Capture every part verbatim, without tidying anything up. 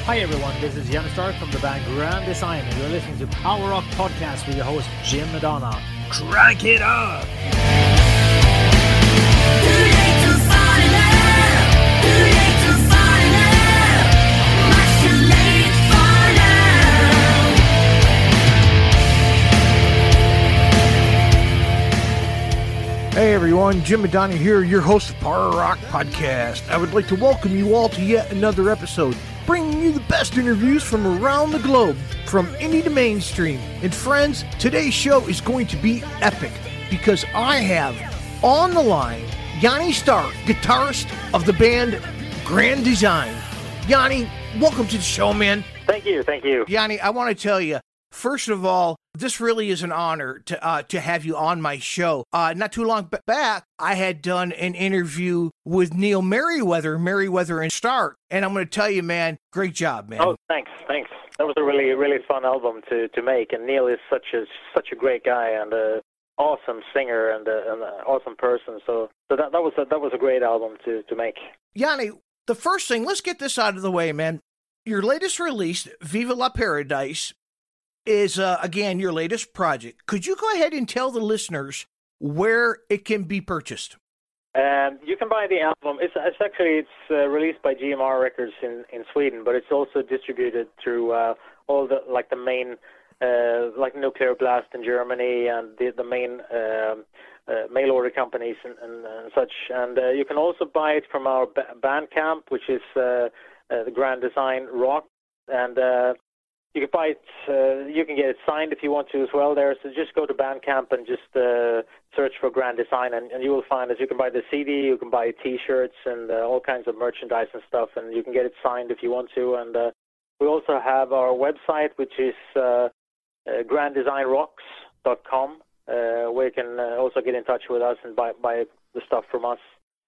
Hi everyone, this is Jan Stark from the band Grand Design, and you're listening to Power Rock Podcast with your host Jim Madonna. Crank it up! Hey everyone, Jim Madonna here, your host of Power Rock Podcast. I would like to welcome you all to yet another episode, bringing you the best interviews from around the globe, from indie to mainstream. And friends, today's show is going to be epic, because I have on the line Yanni Stark, guitarist of the band Grand Design. Yanni, welcome to the show, man. Thank you, thank you. Yanni, I want to tell you, first of all, this really is an honor to uh, to have you on my show. Uh, not too long back, I had done an interview with Neil Merriweather, Merriweather and Stark, and I'm going to tell you, man, great job, man. Oh, thanks, thanks. That was a really, really fun album to, to make, and Neil is such a such a great guy and an awesome singer and, a, and an awesome person. So, so that that was a, that was a great album to to make. Yanni, the first thing, let's get this out of the way, man. Your latest release, Viva La Paradise, is, uh, again, your latest project. Could you go ahead and tell the listeners where it can be purchased? Um, you can buy the album. It's, it's actually it's uh, released by G M R Records in, in Sweden, but it's also distributed through uh, all the like the main uh, like Nuclear Blast in Germany and the the main uh, uh, mail order companies and, and, and such. And uh, you can also buy it from our ba- Bandcamp, which is uh, uh, the Grand Design Rock, and uh, You can buy it. Uh, you can get it signed if you want to as well. There, so just go to Bandcamp and just uh, search for Grand Design, and, and you will find that you can buy the C D, you can buy T-shirts and uh, all kinds of merchandise and stuff, and you can get it signed if you want to. And uh, we also have our website, which is uh, uh, grand design rocks dot com, uh, where you can uh, also get in touch with us and buy buy the stuff from us.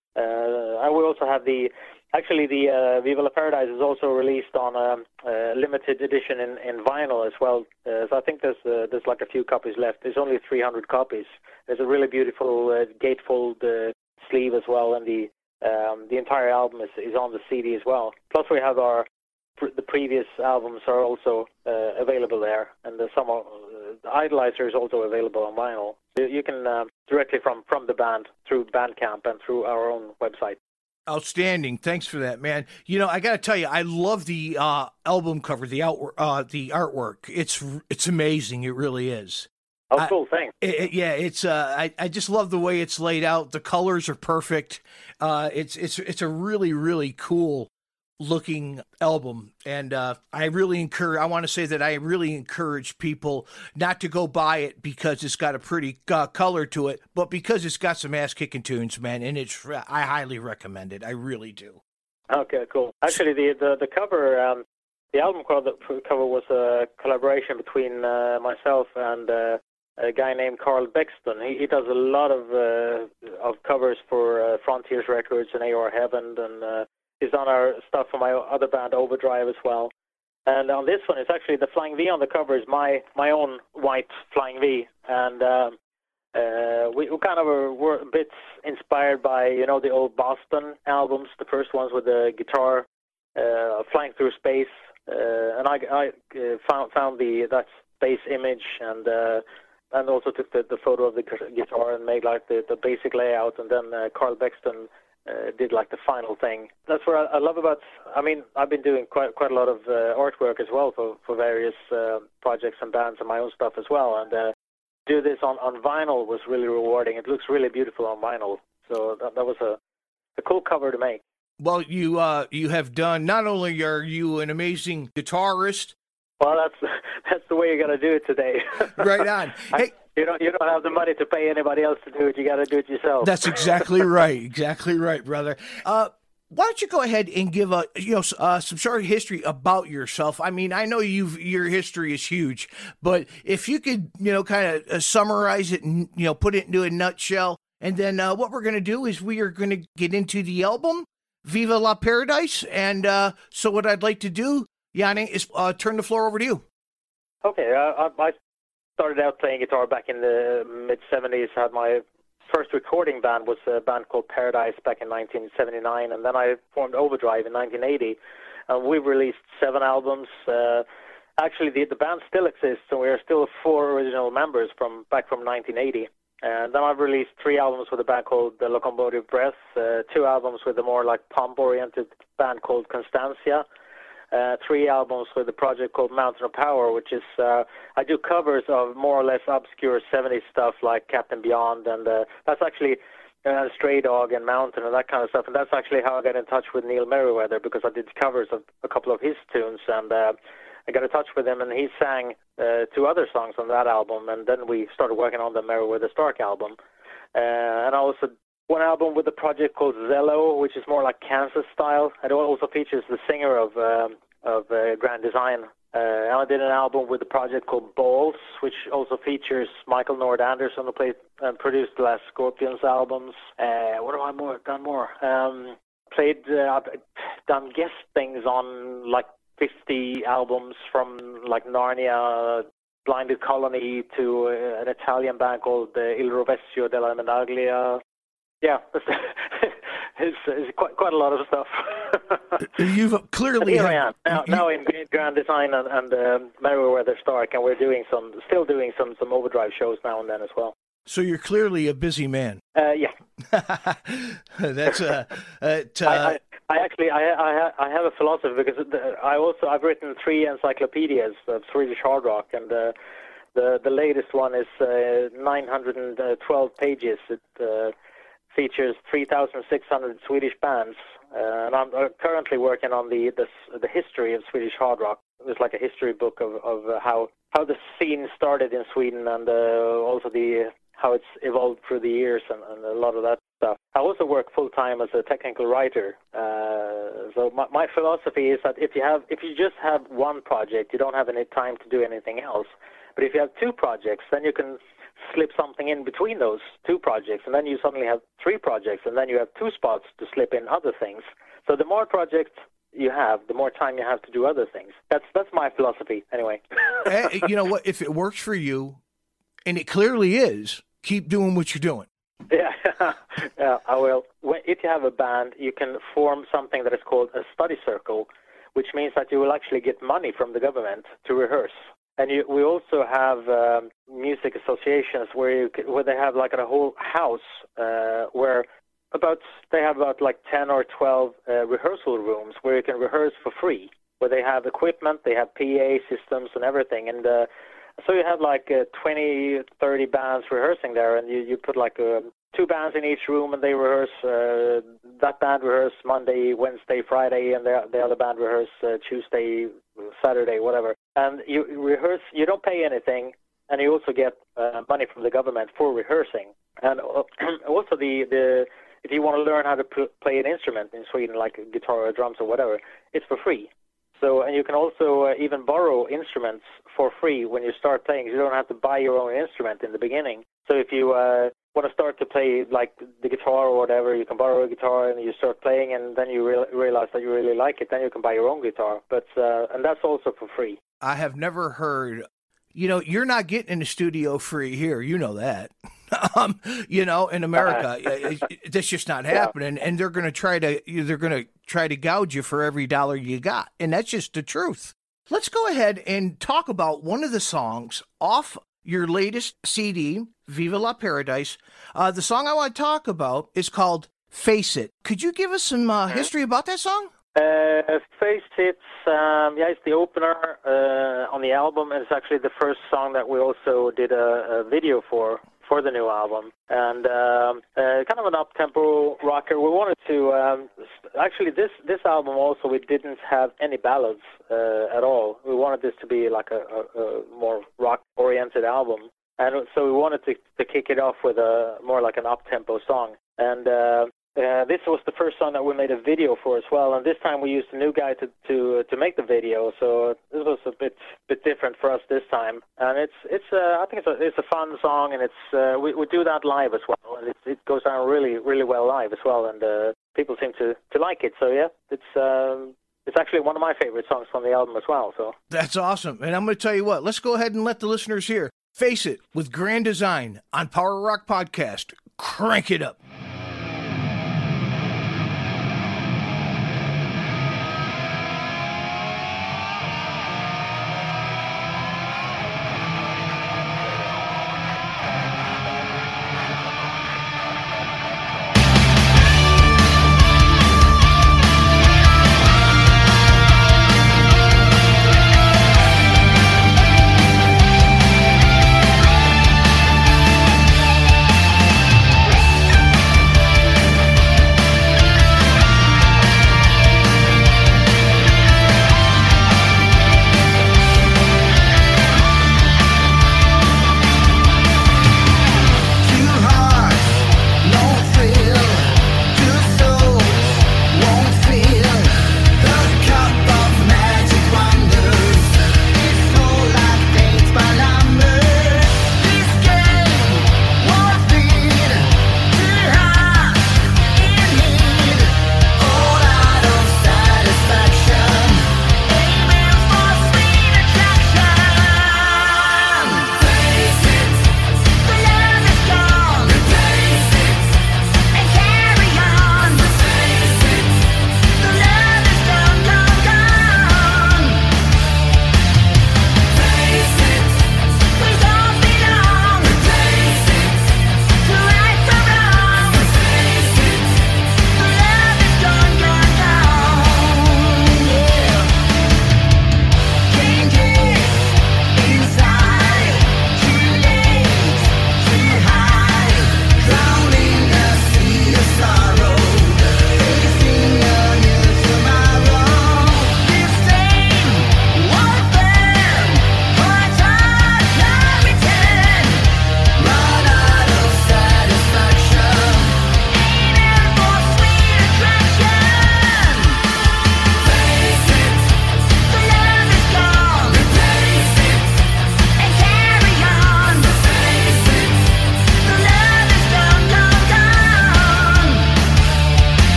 Uh, and we also have the. Actually, the uh, Viva La Paradise is also released on a, a limited edition in, in vinyl as well. Uh, so I think there's uh, there's like a few copies left. There's only three hundred copies. There's a really beautiful uh, gatefold uh, sleeve as well, and the um, the entire album is, is on the C D as well. Plus, we have our the previous albums are also uh, available there, and the some uh, Idolizer is also available on vinyl. So you can uh, directly from from the band through Bandcamp and through our own website. Outstanding. Thanks for that, man. You know, I got to tell you, I love the uh, album cover, the out, uh, the artwork. It's it's amazing. It really is. Oh, cool. Thanks. It, it, yeah, it's. Uh, I I just love the way it's laid out. The colors are perfect. Uh, it's it's it's a really really cool looking album, and uh, I really encourage. I want to say that I really encourage people not to go buy it because it's got a pretty uh, color to it, but because it's got some ass kicking tunes, man. And it's I highly recommend it. I really do. Okay, cool. Actually, the the, the cover, um, the album cover, cover was a collaboration between uh, myself and uh, a guy named Carl Bexton. He, he does a lot of uh, of covers for uh, Frontiers Records and A R Heaven, and uh, he's done our stuff for my other band Overdrive as well. And on this one, it's actually the Flying V on the cover is my my own white Flying V, and um, uh, we, we kind of were, were a bit inspired by you know the old Boston albums, the first ones with the guitar uh, flying through space, uh, and I, I uh, found found the that space image and. Uh, And also took the, the photo of the guitar and made like the, the basic layout, and then uh, Carl Bexton uh, did like the final thing. That's what I, I love about. I mean, I've been doing quite quite a lot of uh, artwork as well for for various uh, projects and bands and my own stuff as well. And uh, do this on, on vinyl was really rewarding. It looks really beautiful on vinyl. So that, that was a a cool cover to make. Well, you uh, you have done. Not only are you an amazing guitarist. Well, that's that's the way you got to do it today. Right on. Hey, you don't you don't have the money to pay anybody else to do it. You got to do it yourself. That's exactly right. Exactly right, brother. Uh, why don't you go ahead and give a you know uh, some short history about yourself? I mean, I know you've your history is huge, but if you could you know kind of uh, summarize it and you know put it into a nutshell, and then uh, what we're going to do is we are going to get into the album Viva La Paradise, and uh, so what I'd like to do. Yanni, is uh, turn the floor over to you. Okay, uh, I started out playing guitar back in the mid seventies. Had my first recording band was a band called Paradise back in nineteen seventy-nine, and then I formed Overdrive in nineteen eighty. and we've released seven albums. Uh, actually, the, the band still exists, and we are still four original members from back from nineteen eighty. And then I've released three albums with a band called The Locomotive Breath, uh, two albums with a more like pump-oriented band called Constancia, uh, three albums with a project called Mountain of Power, which is, uh, I do covers of more or less obscure seventies stuff like Captain Beyond, and uh, that's actually uh, Stray Dog and Mountain and that kind of stuff. And that's actually how I got in touch with Neil Merriweather, because I did covers of a couple of his tunes, and uh, I got in touch with him, and he sang uh, two other songs on that album, and then we started working on the Merriweather Stark album. Uh, and I also one album with a project called Zello, which is more like Kansas style. It also features the singer of um, of uh, Grand Design. Uh, and I did an album with a project called Balls, which also features Michael Nord Anderson, who played and produced the last Scorpions albums. Uh, what have I more done more? Um, played, uh, I've done guest things on like fifty albums, from like Narnia, Blinded Colony, to uh, an Italian band called uh, Il Rovescio della Medaglia. Yeah, it's, it's quite quite a lot of stuff. You've clearly here have, I am now, you, now in Grand Design and, and um, Merriweather Stark, and we're doing some, still doing some some Overdrive shows now and then as well. So you're clearly a busy man. Uh, yeah. That's uh, uh, t- uh I, I, I actually I, I I have a philosophy, because I also I've written three encyclopedias of Swedish hard rock, and uh, the the latest one is uh, nine hundred twelve pages. It uh, features three thousand six hundred Swedish bands, uh, and I'm currently working on the, the the history of Swedish hard rock. It's like a history book of of uh, how how the scene started in Sweden, and uh, also the how it's evolved through the years, and, and a lot of that stuff. I also work full time as a technical writer. Uh, so my my philosophy is that if you have if you just have one project, you don't have any time to do anything else. But if you have two projects, then you can slip something in between those two projects, and then you suddenly have three projects, and then you have two spots to slip in other things. So the more projects you have, the more time you have to do other things. That's that's my philosophy, anyway. Hey, you know what? If it works for you, and it clearly is, keep doing what you're doing. Yeah, yeah, I will. If you have a band, you can form something that is called a study circle, which means that you will actually get money from the government to rehearse. And you, we also have um, music associations where you can, where they have like a whole house uh, where about they have about like ten or twelve uh, rehearsal rooms where you can rehearse for free. Where they have equipment, they have P A systems and everything, and uh, so you have like uh, twenty, thirty bands rehearsing there, and you, you put like uh, two bands in each room, and they rehearse. Uh, that band rehearse Monday, Wednesday, Friday, and the, the other band rehearse uh, Tuesday, Saturday, whatever. And you rehearse, you don't pay anything, and you also get uh, money from the government for rehearsing. And also the, the if you want to learn how to p- play an instrument in Sweden, like a guitar or drums or whatever, it's for free. So, and you can also uh, even borrow instruments for free when you start playing. You don't have to buy your own instrument in the beginning. So if you uh, want to start to play like the guitar or whatever, you can borrow a guitar and you start playing, and then you re- realize that you really like it. Then you can buy your own guitar. But uh, and that's also for free. I have never heard. You know, you're not getting in the studio free here. You know that. um, you know, in America, it, it, that's just not happening. Yeah. And they're going to try to they're going to try to gouge you for every dollar you got, and that's just the truth. Let's go ahead and talk about one of the songs off your latest C D, Viva La Paradise. Uh, the song I want to talk about is called Face It. Could you give us some uh, history about that song? Uh, Face It, um, yeah, it's the opener uh, on the album, and it's actually the first song that we also did a, a video for, for the new album. And um, uh, kind of an up-tempo rocker. We wanted to, um, actually this, this album also, we didn't have any ballads uh, at all. We wanted this to be like a, a, a more rock-oriented album. And so we wanted to, to kick it off with a more like an up-tempo song. And uh, Uh, this was the first song that we made a video for as well, and this time we used a new guy to to to make the video. So this was a bit bit different for us this time, and it's it's uh, I think it's a it's a fun song, and it's uh, we we do that live as well, and it it goes down really really well live as well, and uh, people seem to, to like it. So yeah, it's um, it's actually one of my favorite songs from the album as well. So that's awesome, and I'm going to tell you what. Let's go ahead and let the listeners hear Face It with Grand Design on Power Rock Podcast. Crank it up.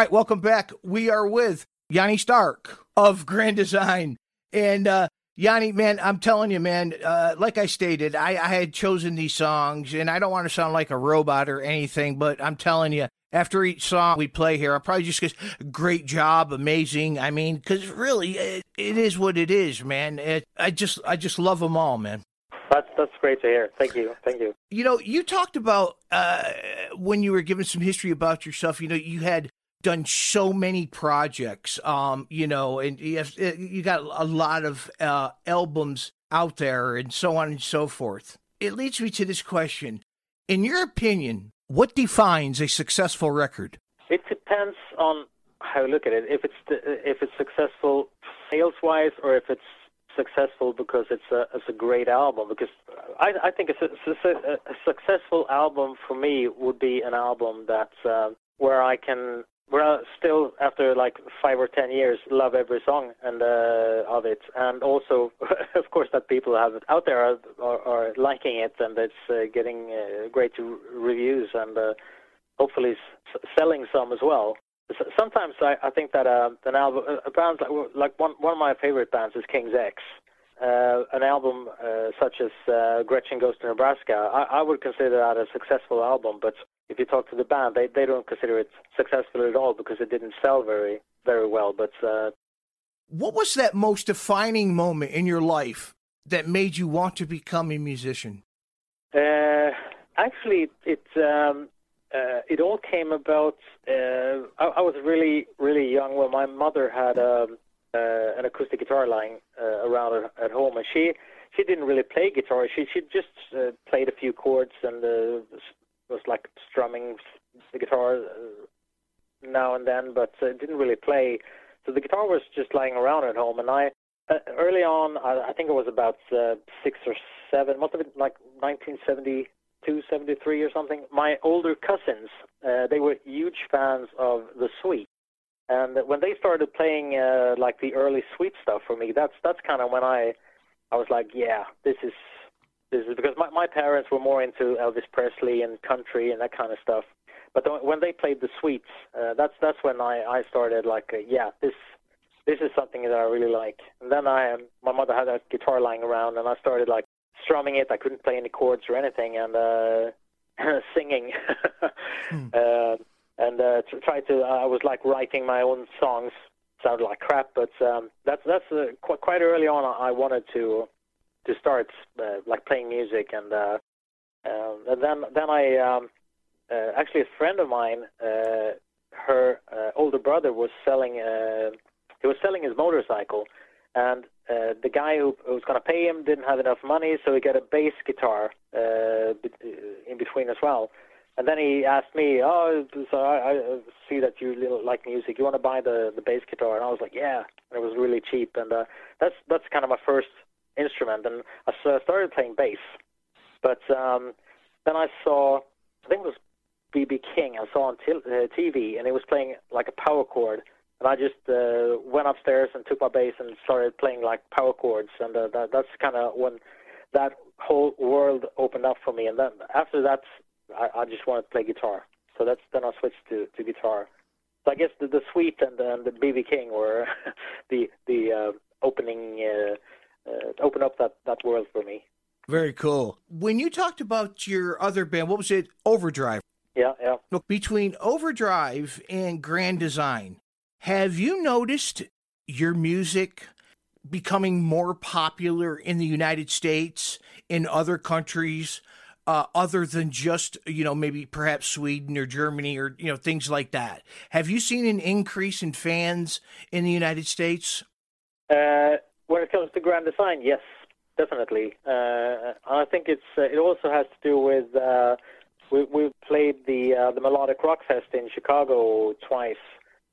right, welcome back. We are with Yanni Stark of Grand Design. And uh, Yanni, man, I'm telling you, man, uh, like I stated, I, I had chosen these songs, and I don't want to sound like a robot or anything, but I'm telling you, after each song we play here, I'll probably just get great job, amazing. I mean, because really, it, it is what it is, man. It, I just I just love them all, man. That's that's great to hear. Thank you, thank you. You know, you talked about uh, when you were giving some history about yourself. You know, you had done so many projects. Um, you know, and you have, you got a lot of uh, albums out there, and so on and so forth. It leads me to this question: in your opinion, what defines a successful record? It depends on how you look at it. If it's the, if it's successful sales-wise, or if it's successful because it's a it's a great album. Because I I think a, a, a successful album for me would be an album that uh, where I can where I still after like five or ten years love every song and uh, of it, and also of course that people have it out there are, are, are liking it, and it's uh, getting uh, great reviews, and uh, hopefully s- selling some as well. Sometimes I, I think that uh, an album, a band like, like one one of my favorite bands is King's X. Uh, an album uh, such as uh, Gretchen Goes to Nebraska, I, I would consider that a successful album. But if you talk to the band, they they don't consider it successful at all because it didn't sell very very well. But uh, what was that most defining moment in your life that made you want to become a musician? Uh, actually, it. Um, Uh, it all came about. Uh, I, I was really, really young when my mother had um, uh, an acoustic guitar lying uh, around at, at home, and she she didn't really play guitar. She she just uh, played a few chords and uh, was like strumming the guitar uh, now and then, but uh, didn't really play. So the guitar was just lying around at home, and I uh, early on, I, I think it was about uh, six or seven, must have been like nineteen seventy. Two seventy-three or something. My older cousins, uh, they were huge fans of the Sweet, and when they started playing uh, like the early Sweet stuff for me, that's that's kind of when I, I was like, yeah, this is this is because my my parents were more into Elvis Presley and country and that kind of stuff. But th- when they played the Sweets, uh, that's that's when I I started like, uh, yeah, this this is something that I really like. And then I um, my mother had a guitar lying around, and I started like strumming it. I couldn't play any chords or anything, and uh, singing, hmm. uh, and uh, to try to. I was like writing my own songs. Sounded like crap, but um, that's that's uh, qu- quite early on. I wanted to to start uh, like playing music, and uh, uh, and then then I um, uh, actually a friend of mine, uh, her uh, older brother was selling. Uh, he was selling his motorcycle, and Uh, the guy who, who was going to pay him didn't have enough money, so he got a bass guitar uh, in between as well. And then he asked me, oh, so I, I see that you like music. You want to buy the, the bass guitar? And I was like, yeah. And it was really cheap. And uh, that's that's kind of my first instrument. And I started playing bass. But um, then I saw, I think it was B B King, I saw on t- uh, T V, and he was playing like a power chord. And I just uh, went upstairs and took my bass and started playing like power chords, and uh, that, that's kind of when that whole world opened up for me. And then after that, I, I just wanted to play guitar. So that's then I switched to, to guitar. So I guess the, the Sweet and the, and the B B King were the the uh, opening uh, uh, open up that, that world for me. Very cool. When you talked about your other band, what was it? Overdrive. Yeah, yeah. Look, between Overdrive and Grand Design, have you noticed your music becoming more popular in the United States, in other countries, uh, other than just, you know, maybe perhaps Sweden or Germany or, you know, things like that? Have you seen an increase in fans in the United States? Uh, when it comes to Grand Design, yes, definitely. Uh, I think it's uh, it also has to do with uh, we we played the uh, the Melodic Rock Fest in Chicago twice.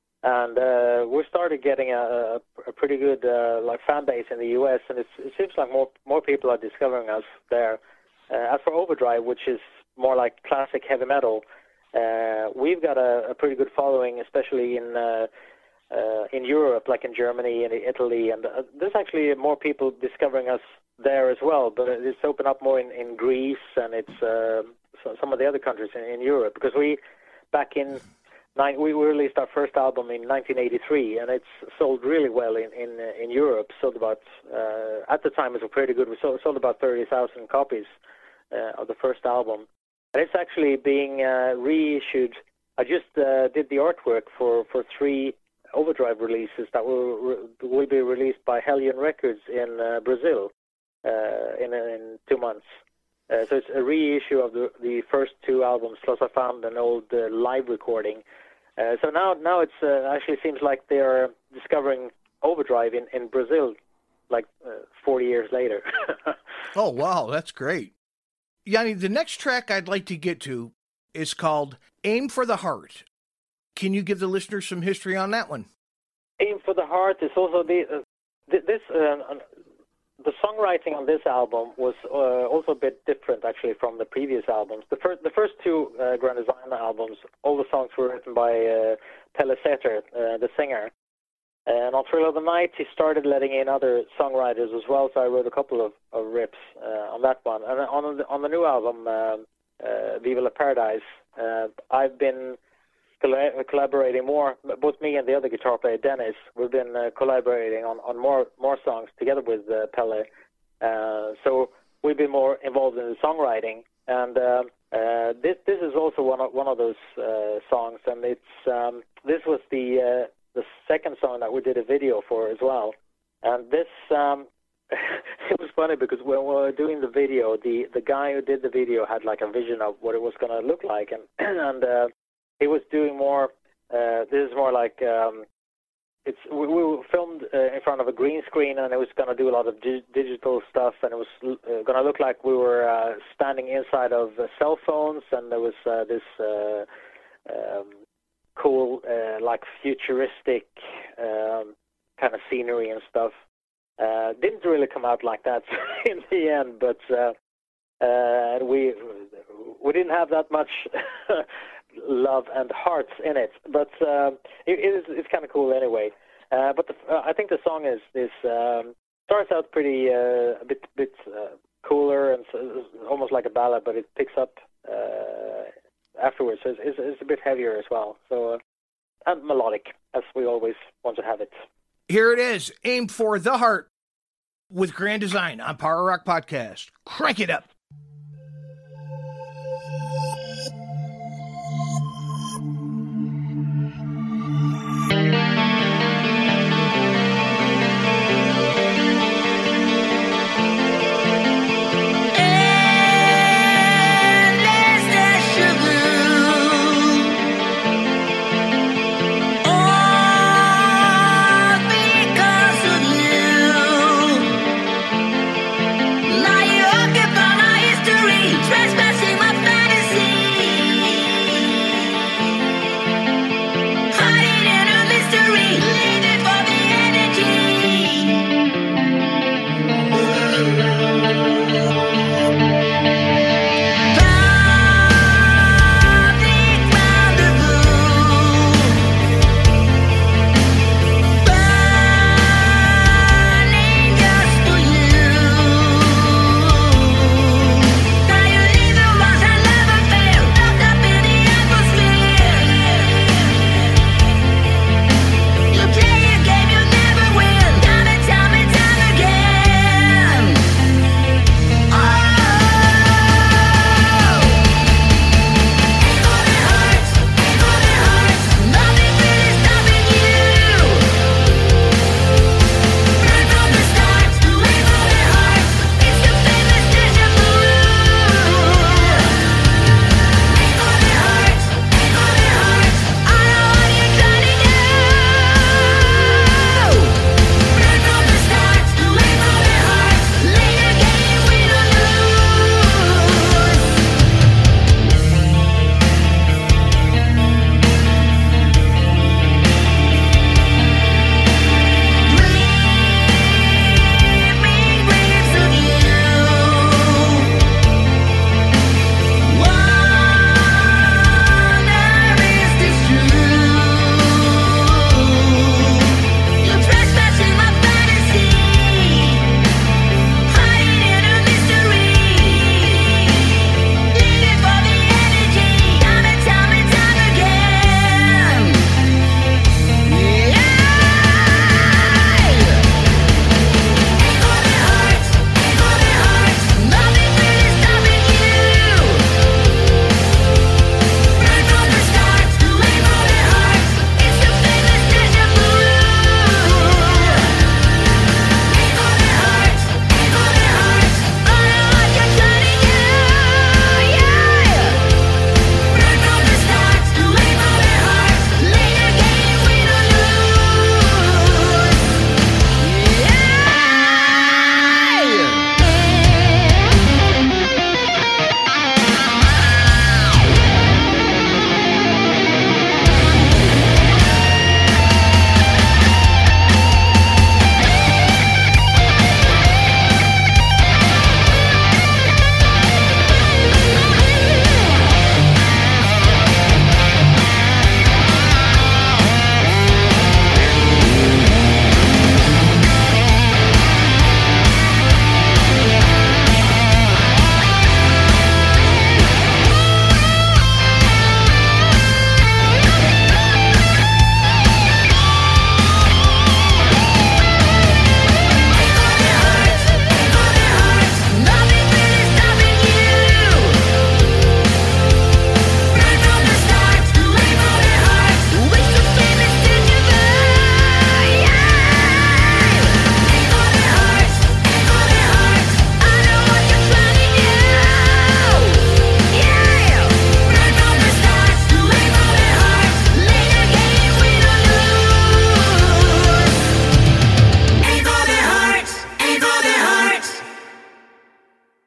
And uh, we started getting a, a pretty good uh, like fan base in the U S, and it's, it seems like more more people are discovering us there. Uh, as for Overdrive, which is more like classic heavy metal, uh, we've got a, a pretty good following, especially in uh, uh, in Europe, like in Germany and Italy. And uh, there's actually more people discovering us there as well. But it's opened up more in, in Greece, and it's uh, some of the other countries in, in Europe, because we back in nine, we released our first album in nineteen eighty-three, and it's sold really well in in, uh, in Europe. Sold about uh, at the time it was pretty good. We sold, sold about thirty thousand copies uh, of the first album, and it's actually being uh, reissued. I just uh, did the artwork for, for three Overdrive releases that will will be released by Hellion Records in uh, Brazil uh, in in two months. Uh, so it's a reissue of the the first two albums. Plus, I found an old uh, live recording. Uh, so now now it's uh, actually seems like they are discovering Overdrive in, in Brazil, like uh, forty years later. Oh wow, that's great, Yanni. The next track I'd like to get to is called "Aim for the Heart." Can you give the listeners some history on that one? Aim for the Heart is also the uh, th- this uh, the songwriting on this album was uh, also a bit different actually from the previous albums. The first the first two uh, Grand Design albums, all the songs were written by uh, Pelle Sæther, uh, the singer. And on Thrill of the Night, he started letting in other songwriters as well. So I wrote a couple of, of rips uh, on that one. And on the on the new album, uh, uh, Viva la Paradise, uh, I've been collaborating more, both me and the other guitar player Dennis. We've been uh, collaborating on, on more more songs together with uh, Pelle. Uh, so we've been more involved in the songwriting, and uh, uh, this this is also one of one of those uh, songs. And it's um, this was the uh, the second song that we did a video for as well. And this um, it was funny because when we were doing the video, the the guy who did the video had like a vision of what it was going to look like, and and uh, he was doing more, uh, this is more like, um, it's we, we filmed uh, in front of a green screen, and it was going to do a lot of di- digital stuff, and it was uh, going to look like we were uh, standing inside of uh, cell phones, and there was uh, this uh, um, cool, uh, like futuristic um, kind of scenery and stuff. Uh, didn't really come out like that in the end, but uh, uh, we we didn't have that much love and hearts in it, but uh, it, it is it's kind of cool anyway. Uh, but the, uh, I think the song is is um, starts out pretty uh, a bit bit uh, cooler and so, almost like a ballad, but it picks up uh, afterwards. So it's, it's, it's a bit heavier as well. So uh, and melodic, as we always want to have it. Here it is, "Aim for the Heart" with Grand Design on Power Rock Podcast. Crank it up. Now you occupy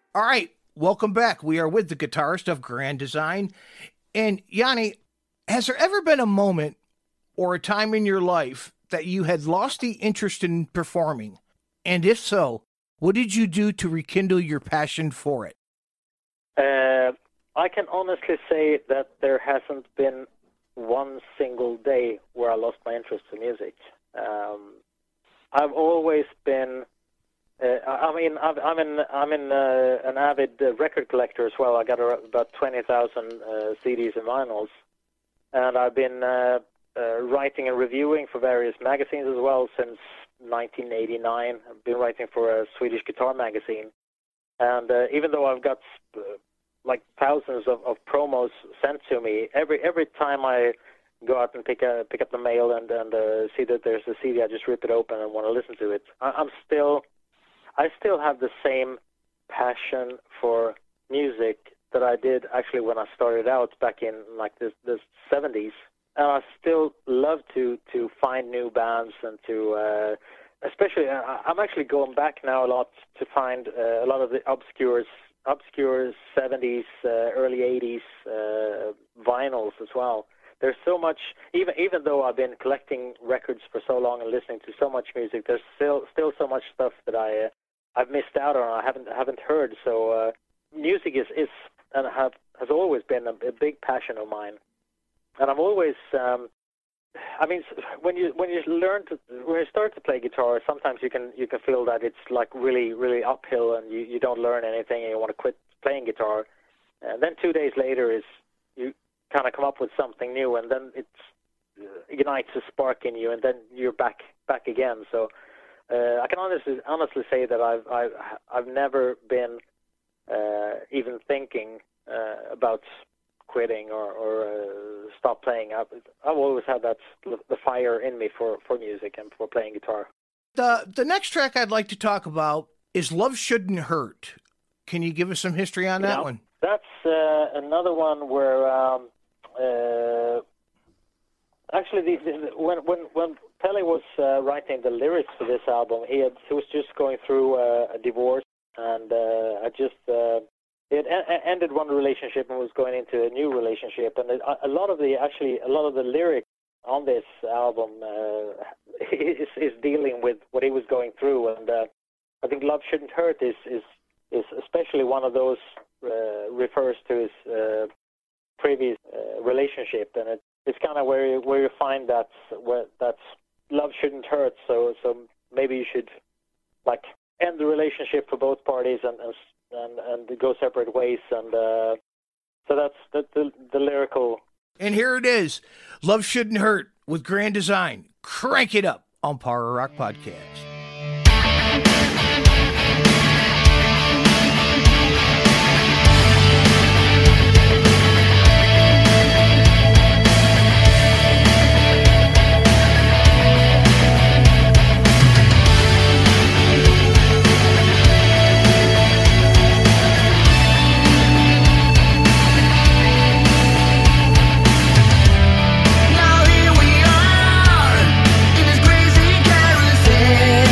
All right, welcome back. We are with the guitarist of Grand Design. And Yanni, has there ever been a moment or a time in your life that you had lost the interest in performing? And if so, what did you do to rekindle your passion for it? Uh, I can honestly say that there hasn't been one single day where I lost my interest in music. Um, I've always been... Uh, I mean, I'm in, I'm in uh, an avid uh, record collector as well. I got about twenty thousand uh, C Ds and vinyls, and I've been uh, uh, writing and reviewing for various magazines as well since nineteen eighty-nine. I've been writing for a Swedish guitar magazine, and uh, even though I've got uh, like thousands of, of promos sent to me, every every time I go out and pick a, pick up the mail and and uh, see that there's a C D, I just rip it open and want to listen to it. I, I'm still I still have the same passion for music that I did actually when I started out back in like the, the seventies. And I still love to, to find new bands and to, uh, especially, uh, I'm actually going back now a lot to find uh, a lot of the obscure, obscure seventies, uh, early eighties uh, vinyls as well. There's so much, even even though I've been collecting records for so long and listening to so much music, there's still still so much stuff that I uh, I've missed out on. I haven't haven't heard. So uh, music is is and have has always been a, a big passion of mine. And I'm always, um, I mean, when you when you learn to when you start to play guitar, sometimes you can you can feel that it's like really really uphill and you, you don't learn anything and you want to quit playing guitar. And then two days later is you kind of come up with something new, and then it uh, ignites a spark in you, and then you're back back again. So uh, I can honestly honestly say that I've I've I've never been uh, even thinking uh, about quitting or, or uh, stop playing. I've, I've always had that the fire in me for, for music and for playing guitar. The the next track I'd like to talk about is "Love Shouldn't Hurt." Can you give us some history on that yeah, one? That's uh, another one where um, uh, actually the, the, when when when Pelle was uh, writing the lyrics for this album, he had he was just going through uh, a divorce, and uh, I just. Uh, It ended one relationship and was going into a new relationship, and a lot of the actually a lot of the lyrics on this album uh, is is dealing with what he was going through, and uh, I think "Love Shouldn't Hurt" is is is especially one of those uh, refers to his uh, previous uh, relationship, and it, it's kind of where you, where you find that where that's love shouldn't hurt, so so maybe you should like end the relationship for both parties and. and And, and go separate ways, and uh, so that's the, the the lyrical. And here it is, "Love Shouldn't Hurt" with Grand Design. Crank it up on Power Rock Podcast. Now here we are in this crazy carousel.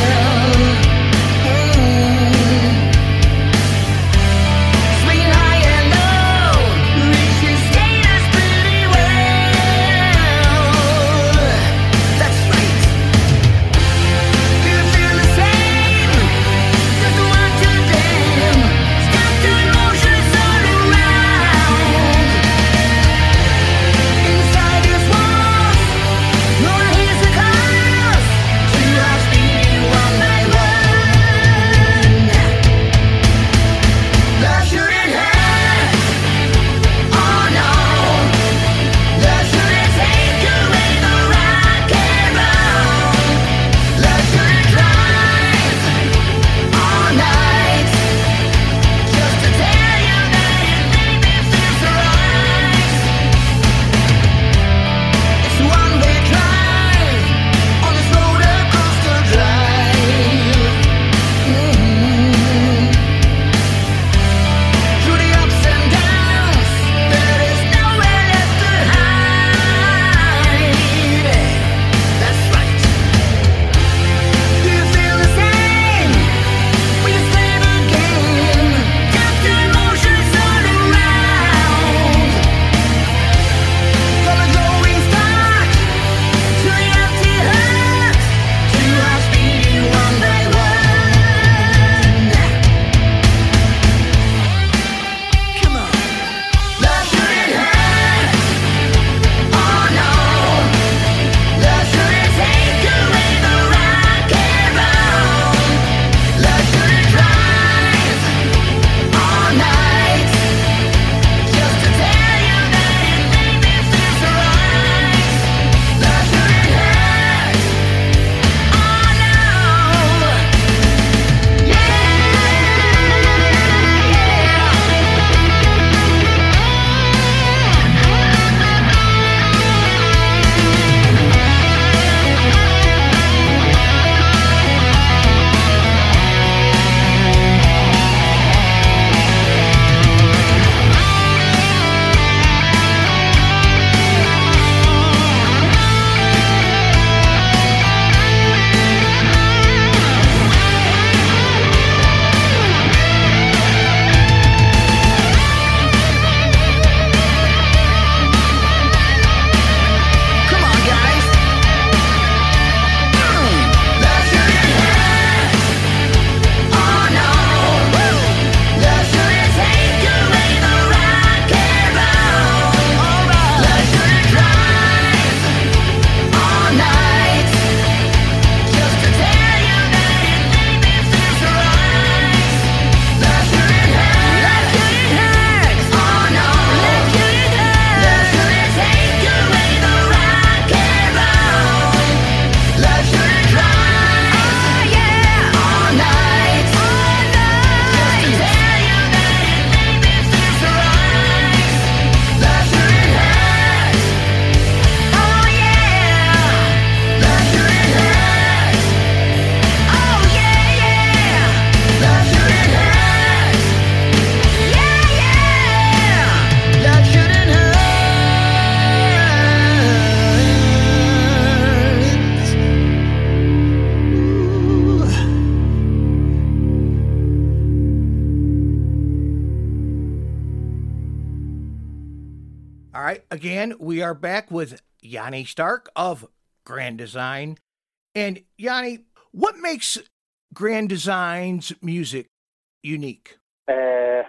right, again, we are back with Yanni Stark of Grand Design. And Yanni, what makes Grand Design's music unique? Uh,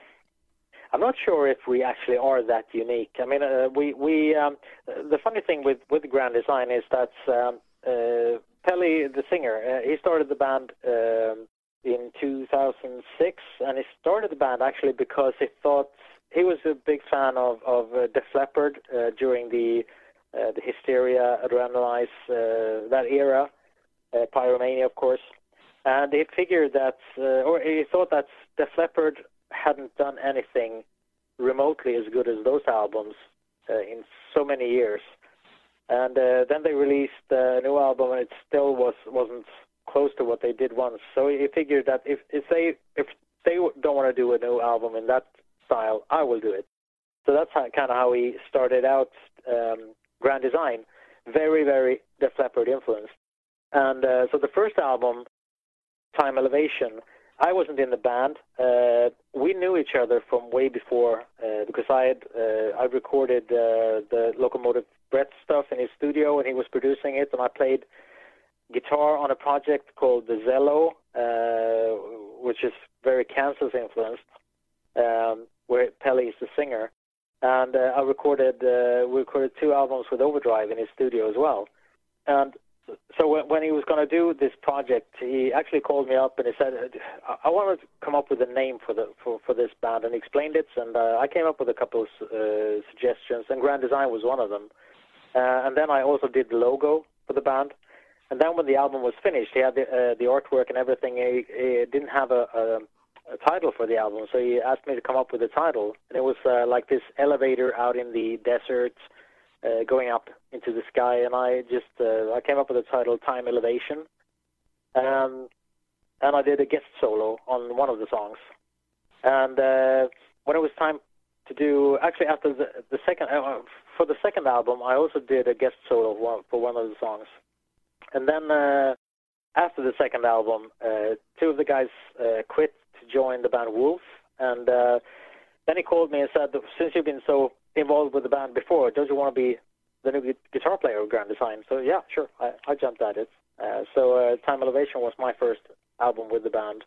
I'm not sure if we actually are that unique. I mean, uh, we we um, the funny thing with with Grand Design is that um, uh, Pelly, the singer, uh, he started the band um, in two thousand six, and he started the band actually because he thought he was a big fan of of uh, Def Leppard uh, during the uh, the Hysteria, Adrenalize, uh, that era, uh, Pyromania, of course, and he figured that, uh, or he thought that Def Leppard hadn't done anything remotely as good as those albums uh, in so many years. And uh, then they released uh, a new album, and it still was wasn't close to what they did once. So he figured that if, if they if they don't want to do a new album in that style, I will do it. So that's how, kind of how he started out um, Grand Design, very very Def Leppard influenced. And uh, so the first album, Time Elevation, I wasn't in the band. Uh, we knew each other from way before uh, because I had uh, I recorded uh, the Locomotive Breath stuff in his studio, and he was producing it, and I played guitar on a project called the Zello, uh, which is very Kansas influenced, um, where Pelly is the singer. And uh, I recorded uh, we recorded two albums with Overdrive in his studio as well. And so when, when he was going to do this project, he actually called me up and he said, I, I want to come up with a name for the for, for this band, and he explained it, and uh, I came up with a couple of uh, suggestions, and Grand Design was one of them. Uh, and then I also did the logo for the band. And then when the album was finished, he had the, uh, the artwork and everything. He, he didn't have a, a, a title for the album, so he asked me to come up with a title. And it was uh, like this elevator out in the desert, uh, going up into the sky. And I just uh, I came up with the title Time Elevation. Um, and I did a guest solo on one of the songs. And uh, when it was time to do, actually after the, the second, uh, for the second album, I also did a guest solo for, for one of the songs. And then uh, after the second album, uh, two of the guys uh, quit to join the band Wolf. And uh, then he called me and said, since you've been so involved with the band before, don't you want to be the new guitar player of Grand Design? So yeah, sure, I, I jumped at it. Uh, so uh, Time Elevation was my first album with the band.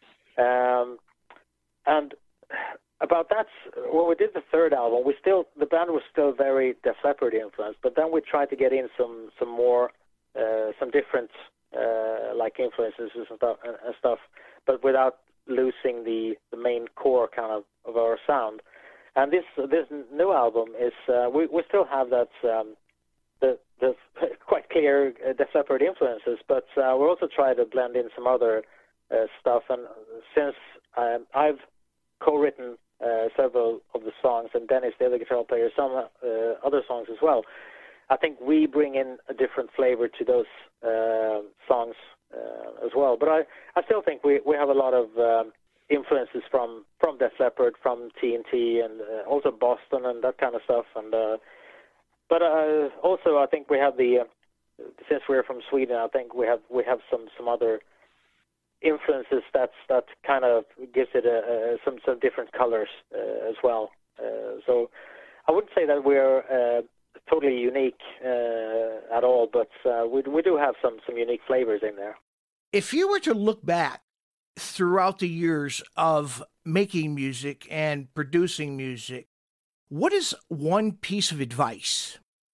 Um, and about that, when we did the third album, we still the band was still very Def Leppard influenced, but then we tried to get in some some more uh, some different uh, like influences and stuff, and, and stuff, but without losing the, the main core kind of, of our sound. And this this new album is uh, we we still have that um, the the quite clear uh, Def Leppard influences, but uh, we also try to blend in some other uh, stuff. And since um, I've co-written uh, several of the songs, and Dennis, the other guitar player, some uh, other songs as well, I think we bring in a different flavor to those uh, songs uh, as well. But I, I still think we, we have a lot of um, influences from, from Def Leppard, from T N T, and uh, also Boston and that kind of stuff. And uh, but uh, also I think we have the uh, since we're from Sweden, I think we have we have some, some other influences that's that kind of gives it a, a, some some different colors uh, as well. Uh, so I wouldn't say that we're uh, totally unique uh, at all, but uh, we we do have some some unique flavors in there. If you were to look back throughout the years of making music and producing music, what is one piece of advice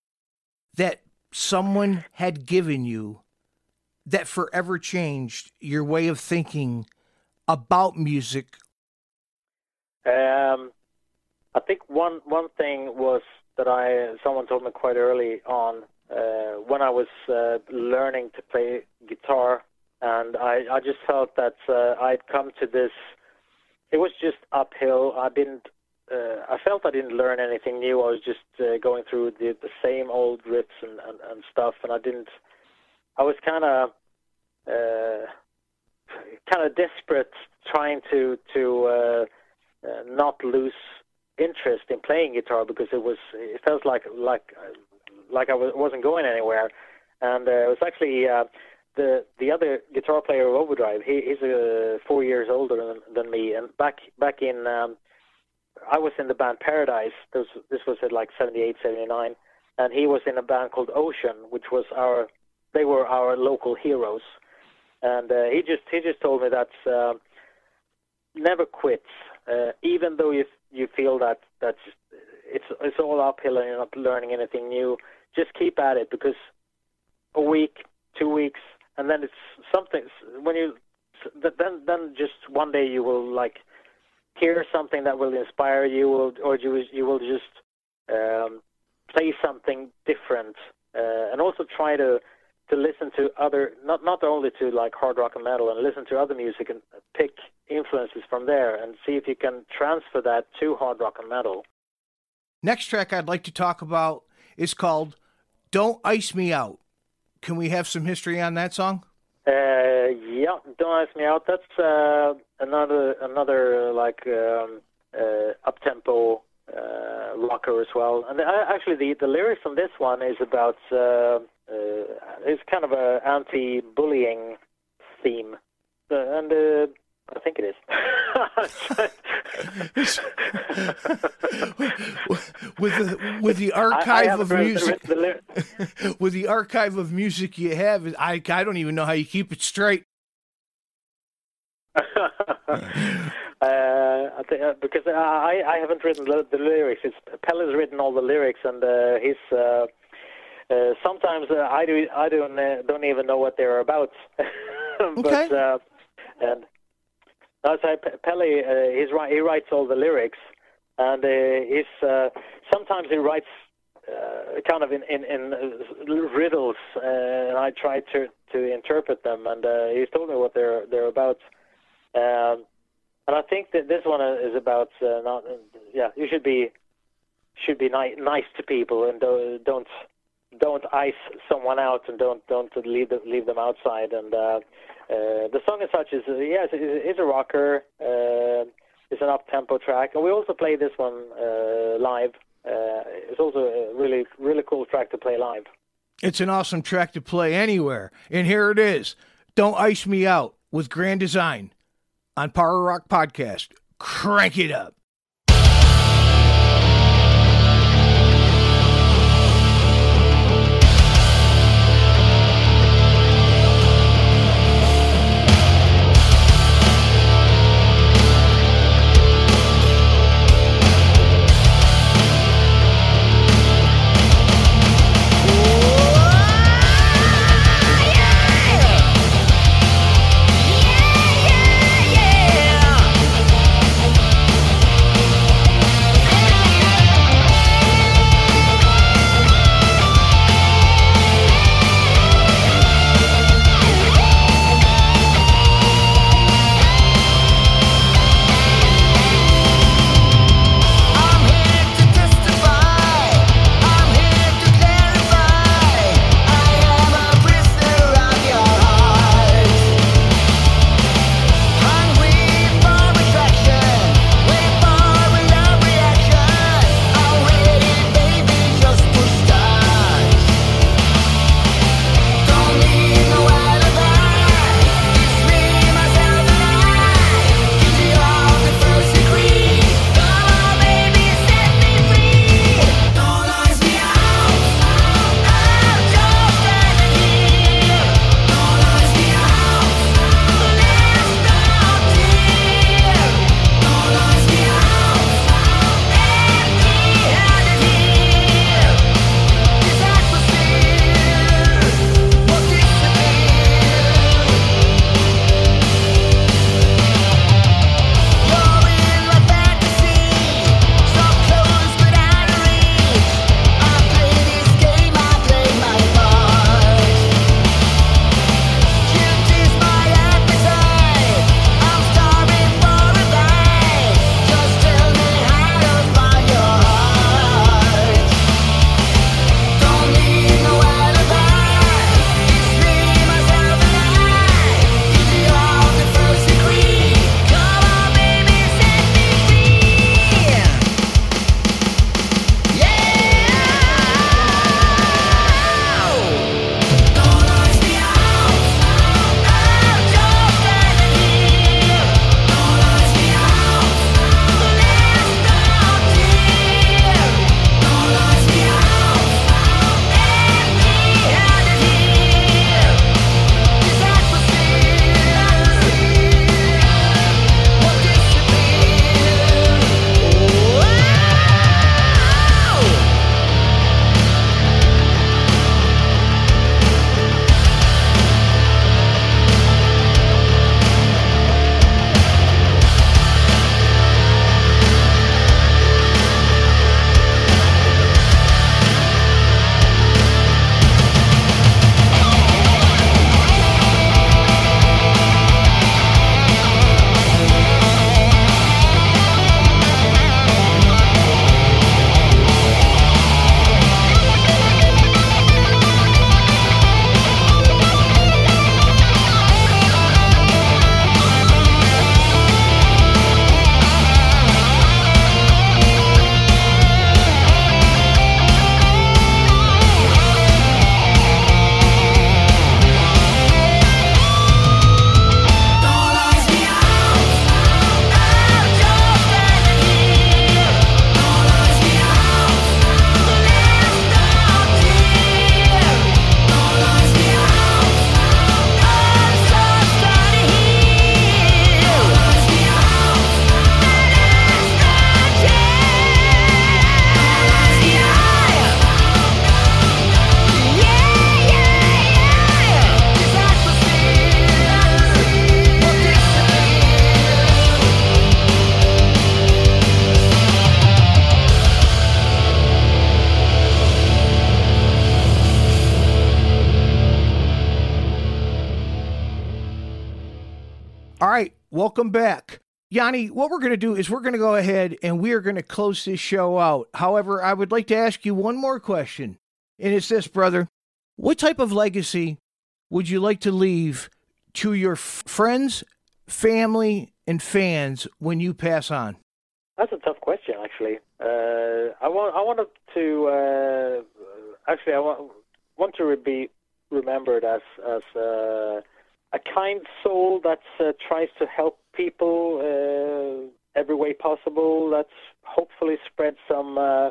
that someone had given you that forever changed your way of thinking about music? Um, I think one one thing was that I someone told me quite early on uh, when I was uh, learning to play guitar, and I, I just felt that uh, I'd come to this. It was just uphill. I didn't. Uh, I felt I didn't learn anything new. I was just uh, going through the, the same old riffs and, and, and stuff, and I didn't. I was kind of, uh, kind of desperate, trying to to uh, uh, not lose interest in playing guitar because it was. It felt like like like I was, wasn't going anywhere, and uh, it was actually uh, the the other guitar player of Overdrive. He, he's uh, four years older than, than me, and back back in um, I was in the band Paradise. This, this was at like seventy-eight, seventy-nine, and he was in a band called Ocean, which was our, they were our local heroes. And uh, he just he just told me that uh, never quit, uh, even though you you feel that that's it's it's all uphill and you're not learning anything new. Just keep at it, because a week, two weeks, and then it's something. When you then then just one day you will like hear something that will inspire you, or, or you you will just um, play something different, uh, and also try to. to listen to other, not not only to like hard rock and metal, and listen to other music and pick influences from there and see if you can transfer that to hard rock and metal. Next track I'd like to talk about is called Don't Ice Me Out. Can we have some history on that song? Uh, yeah, Don't Ice Me Out. That's uh, another, another uh, like um, uh, up-tempo uh, rocker as well. And uh, actually the, the lyrics on this one is about... Uh, Uh, it's kind of a anti-bullying theme, uh, and uh, I think it is. with the with the archive I, I of music, the, the with the archive of music you have, I I don't even know how you keep it straight. uh, I think, uh, because I I haven't written the, the lyrics. It's Pelle's written all the lyrics, and uh, he's. Uh, Uh, sometimes uh, I do I don't uh, don't even know what they're about. but okay. uh, and as I Pelle uh, he's he writes all the lyrics, and uh, he's uh, sometimes he writes uh, kind of in in, in riddles, uh, and I try to to interpret them, and uh, he's told me what they're they're about. Um, and I think that this one is about uh, not yeah you should be should be ni- nice to people, and don't. don't Don't ice someone out, and don't don't leave them, leave them outside. And uh, uh, the song as such is uh, yes, it's, it's a rocker. Uh, it's an up tempo track, and we also play this one uh, live. Uh, it's also a really really cool track to play live. It's an awesome track to play anywhere, and here it is. Don't Ice Me Out with Grand Design on Power Rock Podcast. Crank it up. Yeah, yeah, yeah. welcome back. Yanni, what we're going to do is we're going to go ahead and we are going to close this show out. However, I would like to ask you one more question, and it's this, brother. What type of legacy would you like to leave to your f- friends, family, and fans when you pass on? That's a tough question, actually. Uh, I want I wanted to uh, actually I want want to be remembered as as uh, a kind soul that uh, tries to help people uh, every way possible. That's hopefully spread some uh,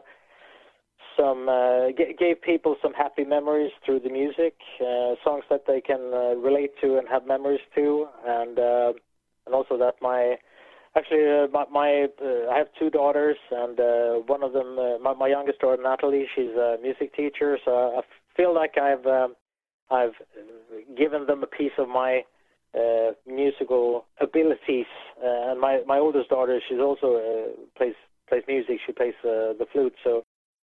some uh, g- gave people some happy memories through the music, uh, songs that they can uh, relate to and have memories to, and uh, and also that my Actually, uh, my, my uh, I have two daughters, and uh, one of them, uh, my, my youngest daughter Natalie, she's a music teacher. So I feel like I've um, I've given them a piece of my uh, musical abilities. Uh, and my, my oldest daughter, she's also uh, plays plays music. She plays uh, the flute. So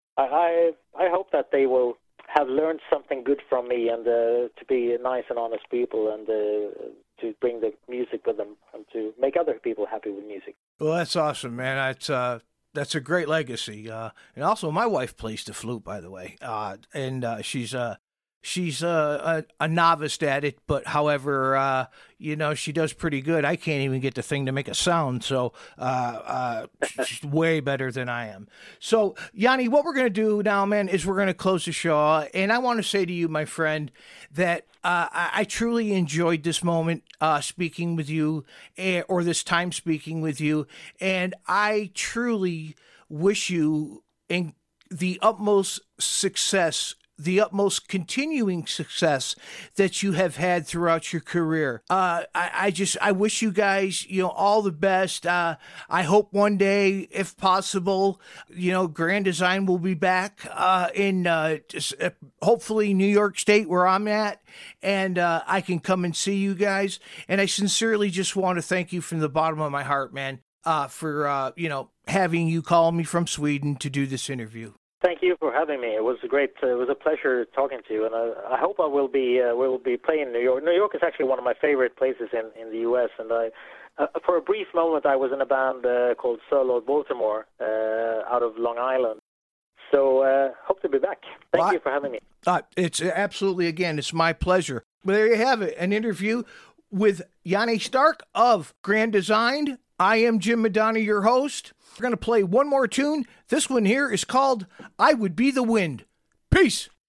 I, I I hope that they will have learned something good from me, and uh, to be nice and honest people, and uh, to bring the music with them, and to make other people happy with music. Well, that's awesome, man. That's uh, that's a great legacy. Uh, and also, my wife plays the flute, by the way, uh, and uh, she's uh, she's uh, a, a novice at it. But however, uh, you know, she does pretty good. I can't even get the thing to make a sound, so uh, uh, she's way better than I am. So, Yanni, what we're gonna do now, man, is we're gonna close the show, and I want to say to you, my friend, that uh, I, I truly enjoyed this moment uh, speaking with you, eh, or this time speaking with you, and I truly wish you in the utmost success, the utmost continuing success that you have had throughout your career. Uh, I, I just, I wish you guys, you know, all the best. Uh, I hope one day, if possible, you know, Grand Design will be back uh, in uh, just, uh, hopefully New York State, where I'm at, and uh, I can come and see you guys. And I sincerely just want to thank you from the bottom of my heart, man, uh, for, uh, you know, having you call me from Sweden to do this interview. Thank you for having me. It was a great. Uh, it was a pleasure talking to you, and I, I hope I will be uh, will be playing in New York. New York is actually one of my favorite places in, in the U S And I, uh, for a brief moment, I was in a band uh, called Sir Lord Baltimore uh, out of Long Island. So uh, hope to be back. Thank well, you for having me. Uh, it's absolutely, again, it's my pleasure. Well, there you have it, an interview with Yanni Stark of Grand Design. I am Jim Madonna, your host. We're going to play one more tune. This one here is called I Would Be the Wind. Peace.